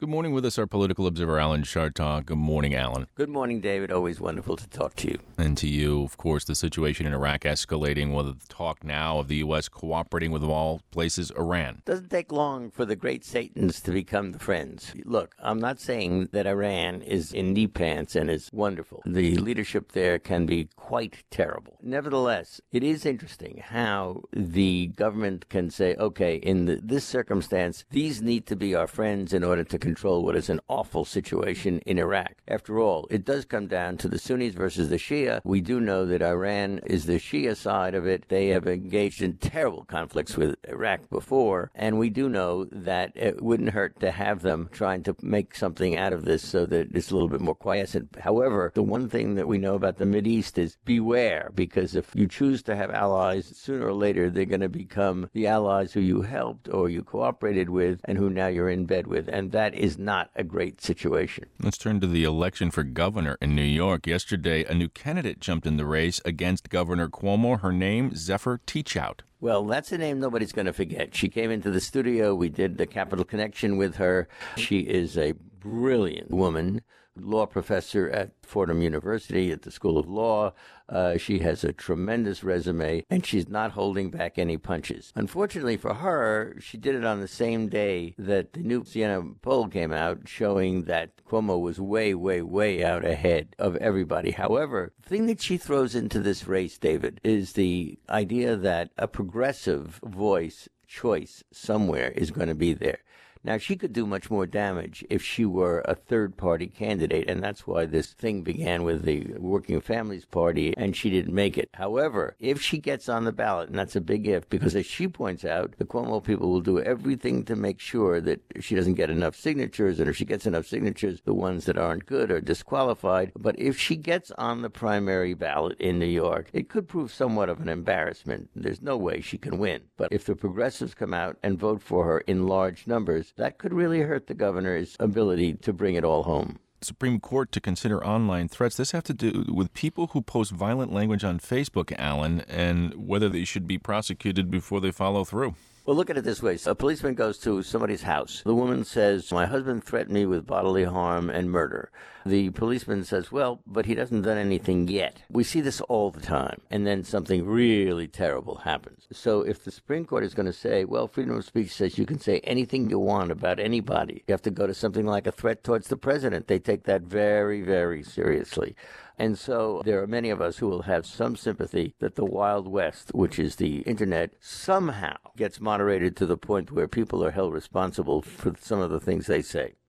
Good morning. With us, our political observer, Alan Chartock. Good morning, Alan. Good morning, David. Always wonderful to talk to you. And to you, of course, the situation in Iraq escalating with the talk now of the U.S. cooperating with, of all places, Iran. Doesn't take long for the great Satans to become the friends. Look, I'm not saying that Iran is in knee pants and is wonderful. The leadership there can be quite terrible. Nevertheless, it is interesting how the government can say, okay, in this circumstance, these need to be our friends in order to control what is an awful situation in Iraq. After all, it does come down to the Sunnis versus the Shia. We do know that Iran is the Shia side of it. They have engaged in terrible conflicts with Iraq before, and we do know that it wouldn't hurt to have them trying to make something out of this so that it's a little bit more quiescent. However, the one thing that we know about the Mideast is beware, because if you choose to have allies, sooner or later they're going to become the allies who you helped or you cooperated with and who now you're in bed with, and that is not a great situation. Let's turn to the election for governor in New York. Yesterday, a new candidate jumped in the race against Governor Cuomo. Her name, Zephyr Teachout. Well, that's a name nobody's going to forget. She came into the studio. We did the Capital Connection with her. She is a brilliant woman, law professor at Fordham University at the School of Law. She has a tremendous resume, and she's not holding back any punches. Unfortunately for her, she did it on the same day that the new Siena poll came out, showing that Cuomo was way, way, way out ahead of everybody. However, the thing that she throws into this race, David, is the idea that a progressive voice choice somewhere is going to be there. Now, she could do much more damage if she were a third-party candidate, and that's why this thing began with the Working Families Party, and she didn't make it. However, if she gets on the ballot, and that's a big if, because as she points out, the Cuomo people will do everything to make sure that she doesn't get enough signatures, and if she gets enough signatures, the ones that aren't good are disqualified. But if she gets on the primary ballot in New York, it could prove somewhat of an embarrassment. There's no way she can win. But if the progressives come out and vote for her in large numbers, that could really hurt the governor's ability to bring it all home. Supreme Court to consider online threats. This have to do with people who post violent language on Facebook, Alan, and whether they should be prosecuted before they follow through. Well, look at it this way. A policeman goes to somebody's house. The woman says, my husband threatened me with bodily harm and murder. The policeman says, well, but he hasn't done anything yet. We see this all the time. And then something really terrible happens. So if the Supreme Court is going to say, well, freedom of speech says you can say anything you want about anybody, you have to go to something like a threat towards the president. They take that very, very seriously. And so there are many of us who will have some sympathy that the Wild West, which is the internet, somehow gets moderated to the point where people are held responsible for some of the things they say.